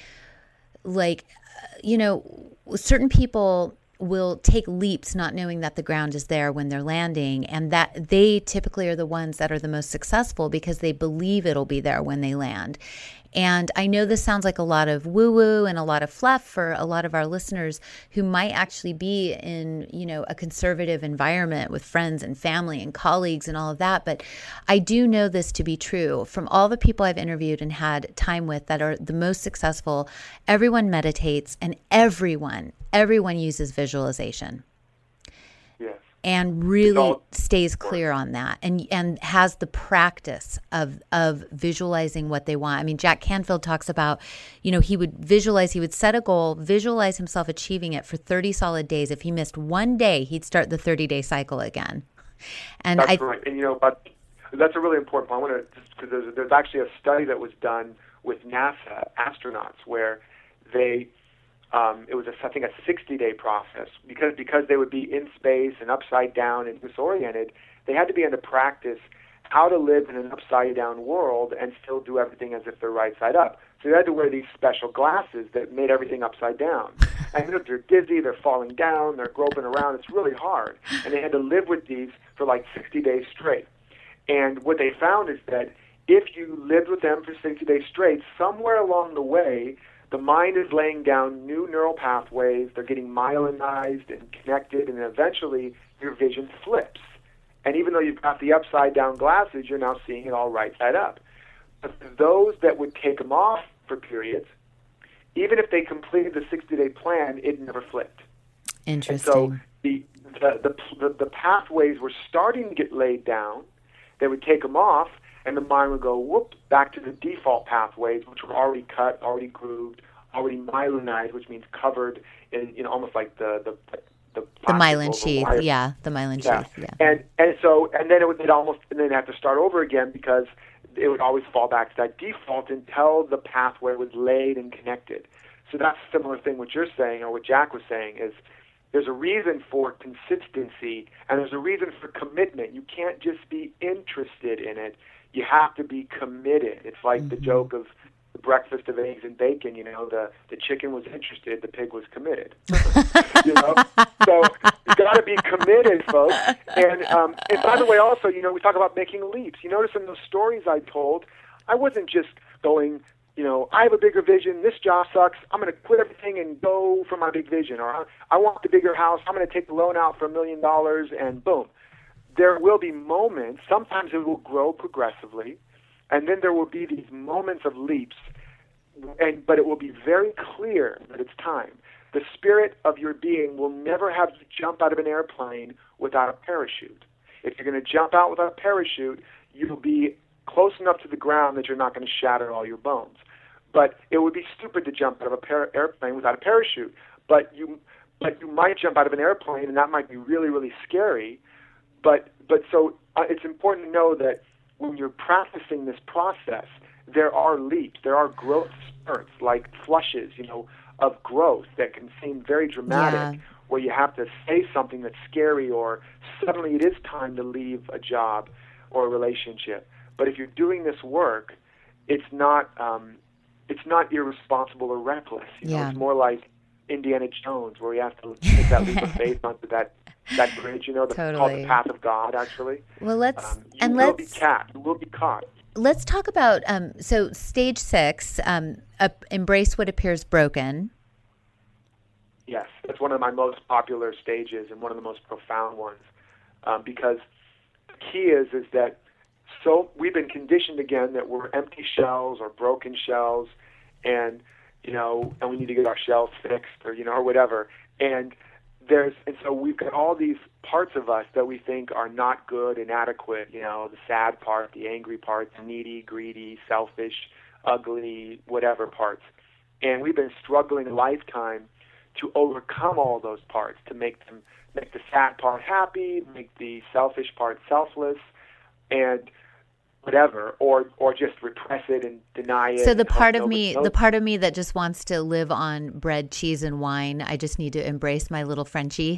like, you know, certain people will take leaps not knowing that the ground is there when they're landing, and that they typically are the ones that are the most successful because they believe it'll be there when they land. And I know this sounds like a lot of woo-woo and a lot of fluff for a lot of our listeners who might actually be in, you know, a conservative environment with friends and family and colleagues and all of that. But I do know this to be true. From all the people I've interviewed and had time with that are the most successful, everyone meditates, and everyone, everyone uses visualization. Yes. And really stays clear on that, and and has the practice of of visualizing what they want. I mean, Jack Canfield talks about, you know, he would visualize, he would set a goal, visualize himself achieving it for thirty solid days. If he missed one day, he'd start the thirty-day cycle again. And that's I, right. And, you know, but that's a really important point. I want to, because there's, there's actually a study that was done with NASA astronauts where they, Um, it was, a, I think, a sixty-day process because because they would be in space and upside down and disoriented. They had to be able to practice how to live in an upside-down world and still do everything as if they're right side up. So they had to wear these special glasses that made everything upside down. And you know, they're dizzy, they're falling down, they're groping around. It's really hard. And they had to live with these for like sixty days straight. And what they found is that if you lived with them for sixty days straight, somewhere along the way, the mind is laying down new neural pathways, they're getting myelinized and connected, and eventually your vision flips. And even though you've got the upside-down glasses, you're now seeing it all right side up. But for those that would take them off for periods, even if they completed the sixty-day plan, it never flipped. Interesting. And so the, the, the, the pathways were starting to get laid down. They would take them off, and the mind would go, whoop, back to the default pathways, which were already cut, already grooved, already myelinized, which means covered in, you know, almost like the the the, the myelin sheath. Wire. Yeah, the myelin yeah. sheath. Yeah. And and so and then it would it almost and then have to start over again because it would always fall back to that default until the pathway was laid and connected. So that's a similar thing what you're saying, or what Jack was saying, is there's a reason for consistency and there's a reason for commitment. You can't just be interested in it. You have to be committed. It's like mm-hmm. the joke of the breakfast of eggs and bacon, you know, the, the chicken was interested, the pig was committed. you know? So you got to be committed, folks. And, um, and by the way, also, you know, we talk about making leaps. You notice in those stories I told, I wasn't just going, you know, I have a bigger vision, this job sucks, I'm going to quit everything and go for my big vision. Or I, I want the bigger house, I'm going to take the loan out for a million dollars and boom. There will be moments, sometimes it will grow progressively, and then there will be these moments of leaps, and but it will be very clear that it's time. The spirit of your being will never have you jump out of an airplane without a parachute. If you're going to jump out without a parachute, you'll be close enough to the ground that you're not going to shatter all your bones. But it would be stupid to jump out of a par- airplane without a parachute. But you, but you might jump out of an airplane, and that might be really, really scary. But but so uh, it's important to know that when you're practicing this process, there are leaps, there are growth spurts, like flushes, you know, of growth that can seem very dramatic, yeah. where you have to say something that's scary, or suddenly it is time to leave a job or a relationship. But if you're doing this work, it's not um, it's not irresponsible or reckless. You know, yeah. it's more like Indiana Jones, where you have to take that leap of faith onto that. That bridge, you know, the, totally. called the path of God, actually. Well, let's um, you and will let's be caught. You will be caught. Let's talk about um, so stage six. Um, uh, embrace what appears broken. Yes, that's one of my most popular stages and one of the most profound ones, um, because the key is is that so we've been conditioned again that we're empty shells or broken shells, and you know, and we need to get our shells fixed or you know or whatever, and There's and so we've got all these parts of us that we think are not good, inadequate, you know, the sad part, the angry part, the needy, greedy, selfish, ugly, whatever parts. And we've been struggling a lifetime to overcome all those parts, to make them make the sad part happy, make the selfish part selfless, and whatever, or or just repress it and deny it. So the part of me, knows. the part of me that just wants to live on bread, cheese, and wine, I just need to embrace my little Frenchie.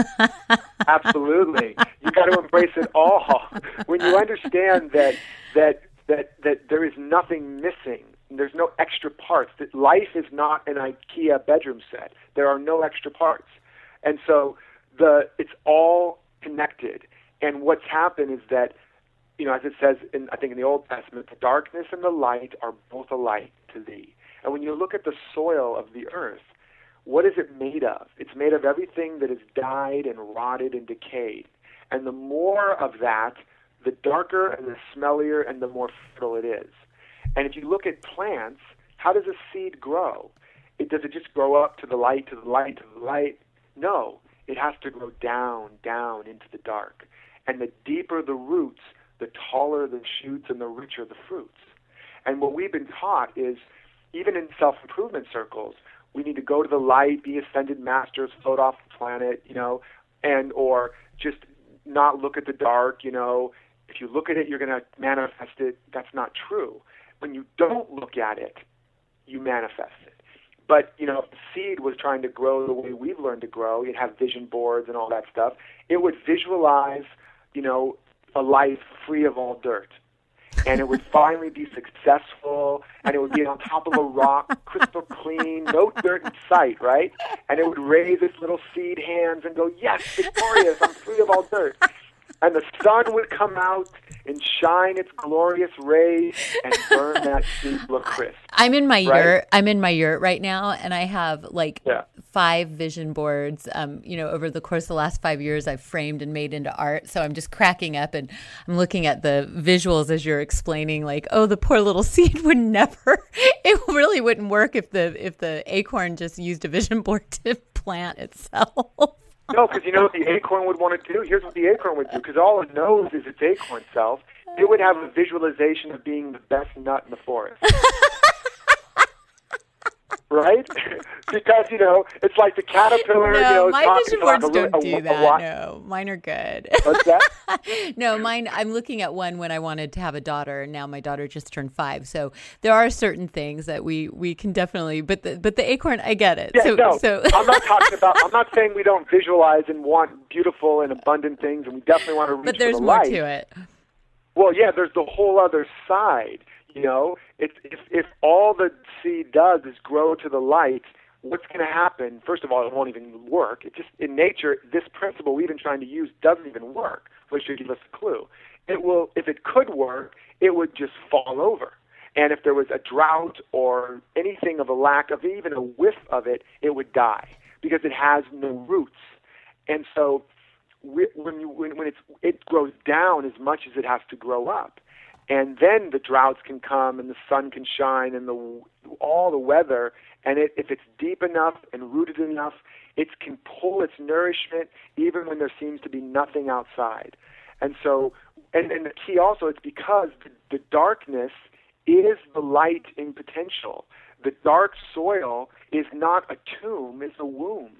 Absolutely, you got to embrace it all. When you understand that that that that there is nothing missing, there's no extra parts. That life is not an IKEA bedroom set. There are no extra parts, and so the it's all connected. And what's happened is that, you know, as it says, in, I think in the Old Testament, the darkness and the light are both alike to thee. And when you look at the soil of the earth, what is it made of? It's made of everything that has died and rotted and decayed. And the more of that, the darker and the smellier and the more fertile it is. And if you look at plants, how does a seed grow? It, does it just grow up to the light, to the light, to the light? No, it has to grow down, down into the dark. And the deeper the roots, the taller the shoots and the richer the fruits. And what we've been taught is, even in self-improvement circles, we need to go to the light, be ascended masters, float off the planet, you know, and or just not look at the dark, you know. If you look at it, you're going to manifest it. That's not true. When you don't look at it, you manifest it. But, you know, if the seed was trying to grow the way we've learned to grow, you'd have vision boards and all that stuff, it would visualize, you know, a life free of all dirt. And it would finally be successful, and it would be on top of a rock, crystal clean, no dirt in sight, right? And it would raise its little seed hands and go, yes, victorious, I'm free of all dirt. And the sun would come out and shine its glorious rays and burn that seed to a crisp. I'm in my right? yurt. I'm in my yurt right now, and I have like yeah. five vision boards. Um, you know, over the course of the last five years, I've framed and made into art. So I'm just cracking up, and I'm looking at the visuals as you're explaining. Like, oh, the poor little seed would never. It really wouldn't work if the if the acorn just used a vision board to plant itself. No, because you know what the acorn would want to do? Here's what the acorn would do, because all it knows is its acorn self. It would have a visualization of being the best nut in the forest. right? Because, you know, it's like the caterpillar, no, you know, my talking vision to like boards a, don't a, do a, that. a, no, mine are good. What's that? No, mine, I'm looking at one when I wanted to have a daughter, and now my daughter just turned five. So there are certain things that we, we can definitely, but the, but the acorn, I get it. Yeah, so, no, so. I'm not talking about, I'm not saying we don't visualize and want beautiful and abundant things, and we definitely want to reach But there's for the more light. to it. Well, yeah, there's the whole other side. You know, if if, if all the seed does is grow to the light, what's going to happen? First of all, it won't even work. It just in nature, this principle we've been trying to use doesn't even work, which should give us a clue. It will, if it could work, it would just fall over. And if there was a drought or anything of a lack of even a whiff of it, it would die because it has no roots. And so we, when you, when when it's it grows down as much as it has to grow up. And then the droughts can come and the sun can shine and the all the weather. And it, if it's deep enough and rooted enough, it can pull its nourishment even when there seems to be nothing outside. And so, and, and the key also, it's because the, the darkness is the light in potential. The dark soil is not a tomb, it's a womb.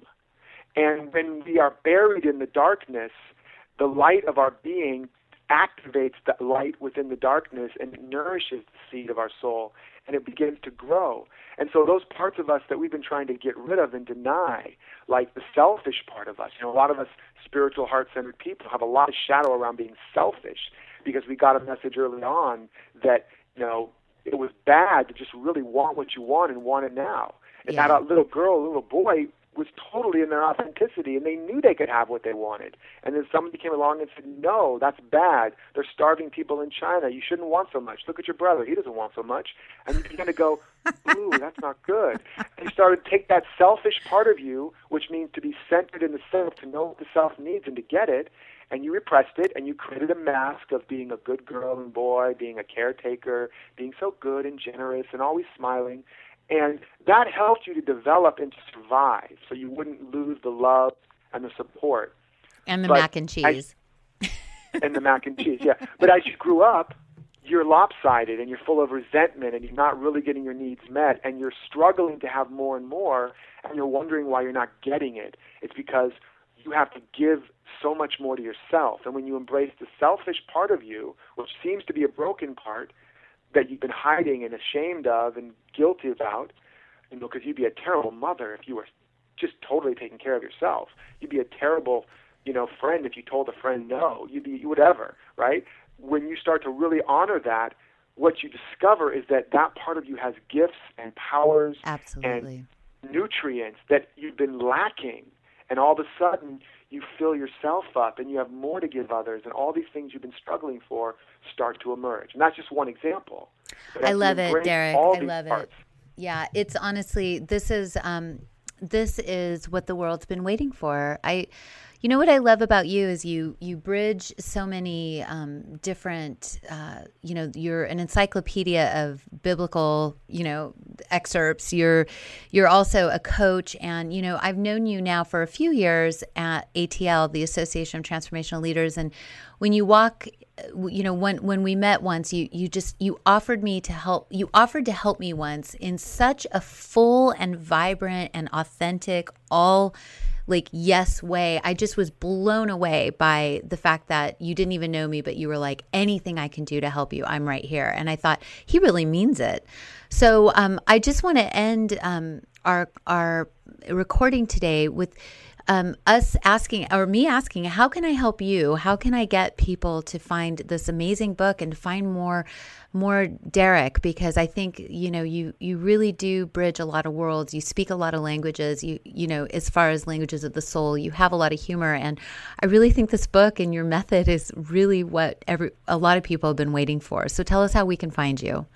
And when we are buried in the darkness, the light of our being activates the light within the darkness and it nourishes the seed of our soul, and it begins to grow. And so those parts of us that we've been trying to get rid of and deny, like the selfish part of us, you know, a lot of us spiritual, heart-centered people have a lot of shadow around being selfish because we got a message early on that, you know, it was bad to just really want what you want and want it now. And Yeah. that little girl, little boy was totally in their authenticity, and they knew they could have what they wanted. And then somebody came along and said, no, that's bad. They're starving people in China. You shouldn't want so much. Look at your brother. He doesn't want so much. And you begin to go, ooh, that's not good. And you started to take that selfish part of you, which means to be centered in the self, to know what the self needs and to get it, and you repressed it, and you created a mask of being a good girl and boy, being a caretaker, being so good and generous and always smiling. And that helped you to develop and to survive, so you wouldn't lose the love and the support. And the But mac and cheese. As, and the mac and cheese, yeah. But as you grew up, you're lopsided and you're full of resentment and you're not really getting your needs met and you're struggling to have more and more and you're wondering why you're not getting it. It's because you have to give so much more to yourself. And when you embrace the selfish part of you, which seems to be a broken part, that you've been hiding and ashamed of and guilty about, you know, because you'd be a terrible mother if you were just totally taking care of yourself. You'd be a terrible, you know, friend if you told a friend no. You'd be whatever, right? When you start to really honor that, what you discover is that that part of you has gifts and powers Absolutely. and nutrients that you've been lacking. And all of a sudden, you fill yourself up and you have more to give others, and all these things you've been struggling for start to emerge. And that's just one example. I love it, Derek. I love parts. it. Yeah, it's honestly, this is um, this is what the world's been waiting for. I, you know what I love about you is you you bridge so many um, different, uh, you know, you're an encyclopedia of biblical, you know, excerpts. You're you're also a coach, and you know, I've known you now for a few years at A T L, the Association of Transformational Leaders, and when you walk, you know, when when we met once, you you just you offered me to help. You offered to help me once in such a full and vibrant and authentic, all like yes way. I just was blown away by the fact that you didn't even know me, but you were like, anything I can do to help you, I'm right here. And I thought, he really means it. So um, I just want to end um, our our recording today with Um, us asking, or me asking, how can I help you? How can I get people to find this amazing book and to find more, more Derek? Because I think, you know, you, you really do bridge a lot of worlds. You speak a lot of languages, you, you know, as far as languages of the soul, you have a lot of humor. And I really think this book and your method is really what every, a lot of people have been waiting for. So tell us how we can find you.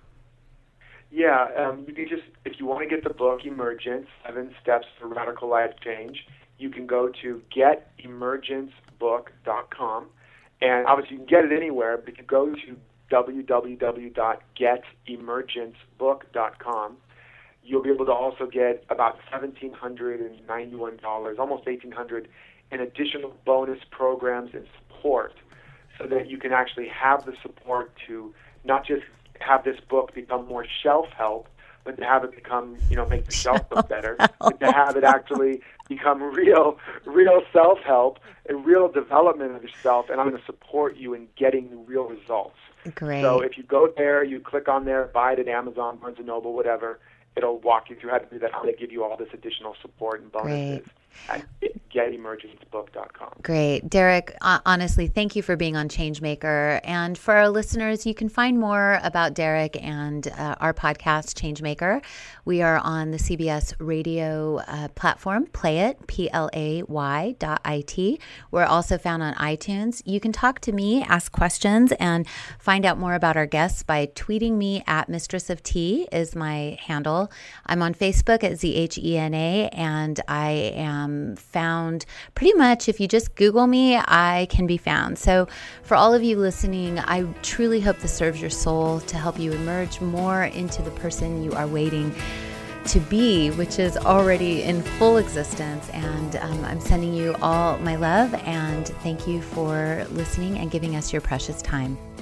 Yeah, um, you can just, if you want to get the book, Emergence, Seven Steps for Radical Life Change, you can go to get emergence book dot com. And obviously you can get it anywhere, but if you go to w w w dot get emergence book dot com, you'll be able to also get about one thousand seven hundred ninety-one dollars, almost eighteen hundred dollars, in additional bonus programs and support, so that you can actually have the support to not just have this book become more shelf help, but to have it become, you know, make the shelf look better, but to have it actually become real, real self-help and real development of yourself, and I'm going to support you in getting real results. Great. So if you go there, you click on there, buy it at Amazon, Barnes and Noble, whatever, it'll walk you through how to do that. I'm going to give you all this additional support and bonuses. Great. At get emergence book dot com. Great. Derek, uh, honestly, thank you for being on Changemaker. And for our listeners, you can find more about Derek and uh, our podcast, Changemaker. We are on the C B S radio uh, platform, Play It, P L A Y dot I T. We're also found on iTunes. You can talk to me, ask questions, and find out more about our guests by tweeting me at Mistress of Tea is my handle. I'm on Facebook at Z H E N A, and I am found pretty much, if you just Google me, I can be found. So for all of you listening, I truly hope this serves your soul to help you emerge more into the person you are waiting to be, which is already in full existence. And um, I'm sending you all my love, and thank you for listening and giving us your precious time.